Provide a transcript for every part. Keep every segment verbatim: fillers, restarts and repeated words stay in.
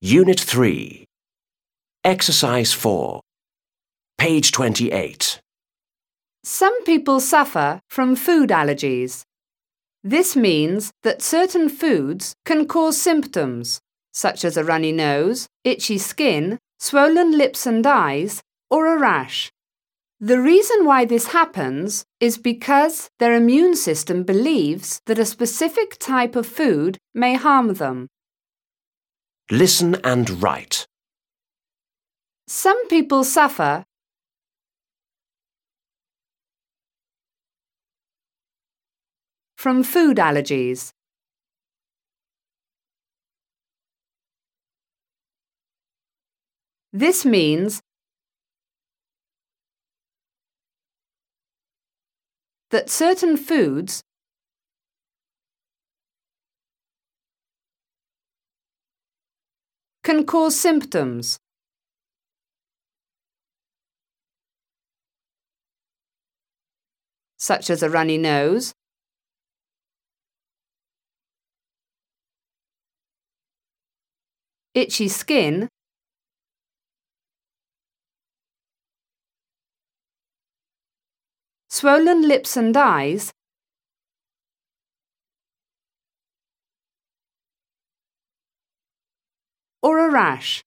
Unit three. Exercise four. Page twenty-eight. Some people suffer from food allergies. This means that certain foods can cause symptoms, such as a runny nose, itchy skin, swollen lips and eyes, or a rash. The reason why this happens is because their immune system believes that a specific type of food may harm them. Listen and write. Some people suffer from food allergies. This means that certain foods can cause symptoms, such as a runny nose, itchy skin, swollen lips and eyes, or a rash.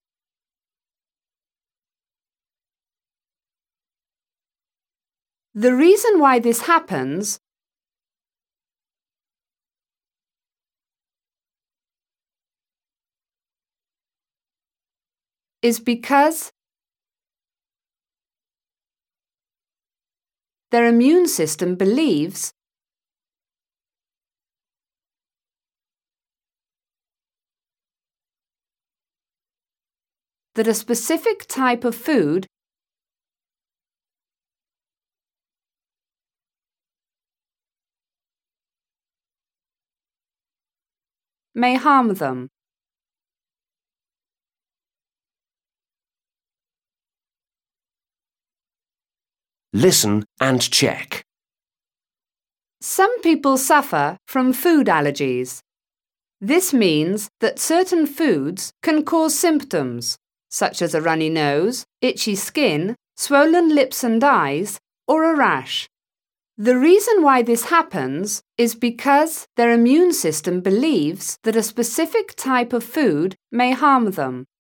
The reason why this happens is because their immune system believes that a specific type of food may harm them. Listen and check. Some people suffer from food allergies. This means that certain foods can cause symptoms, such as a runny nose, itchy skin, swollen lips and eyes, or a rash. The reason why this happens is because their immune system believes that a specific type of food may harm them.